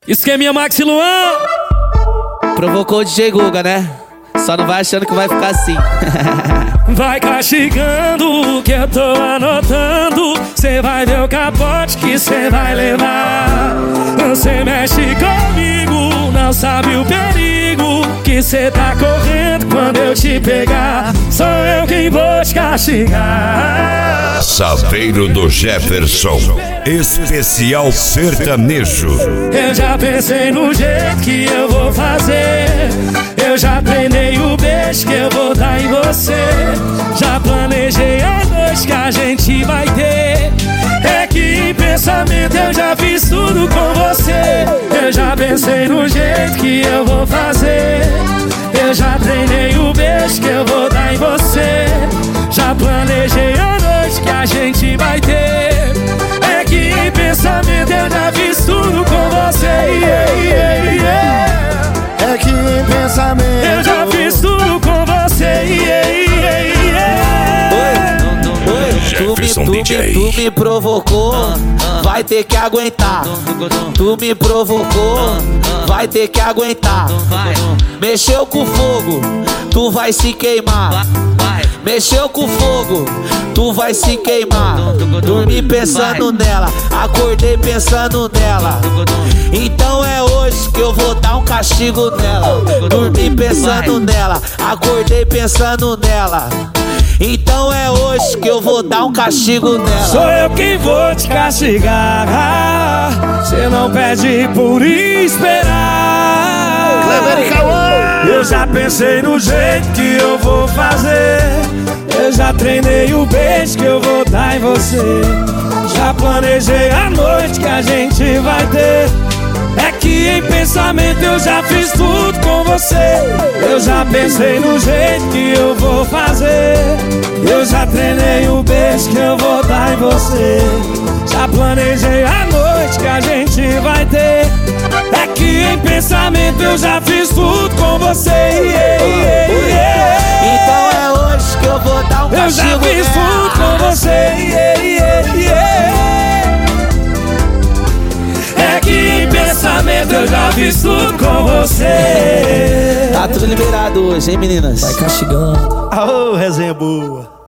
Esqueminha Maxi Luan. Provocou o DJ Guga, né? Só não vai achando que vai ficar assim. Vai castigando que eu tô anotando. Cê vai ver o capote que cê vai levar. Você mexe comigo, não sabe o perigo que cê tá correndo quando eu te pegar. Sou eu quem vou te castigar. Saveiro do Jefferson, especial sertanejo. Eu já pensei no jeito que eu vou fazer. Eu já treinei o beijo que eu vou dar em você. Já planejei a noite que a gente vai ter. É que em pensamento eu já fiz tudo com você. Eu já pensei no jeito que eu vou fazer. Eu já treinei o beijo que eu vou dar em você. Já planejei a noite que a gente vai ter. É que em pensamento eu já fiz tudo com você. É que em pensamento eu já fiz tudo com você. Tu me provocou, vai ter que aguentar. Tu me provocou, vai ter que aguentar. Mexeu com fogo, tu vai se queimar. Mexeu com fogo, tu vai se queimar. Dormi pensando nela, acordei pensando nela. Então é hoje que eu vou dar um castigo nela. Dormi pensando nela, acordei pensando nela. Então é hoje que eu vou dar um castigo nela. Sou eu quem vou te castigar. Cê não pede por esperar. Cleber e Cauã. Eu já pensei no jeito que eu vou fazer. Eu já treinei o beijo que eu vou dar em você. Já planejei a noite que a gente vai ter. É que em pensamento eu já fiz tudo com você. Eu já pensei no jeito que eu vou fazer. Eu já treinei o beijo que eu vou dar em você. Já planejei a noite que a gente vai ter. É que em pensamento eu já fiz tudo com você. Então é hoje que eu vou dar um castigo nela. Eu já fiz tudo com você. É que em pensamento eu já fiz tudo com você. Tá tudo liberado hoje, hein, meninas? Vai castigando. Aô, resenha boa.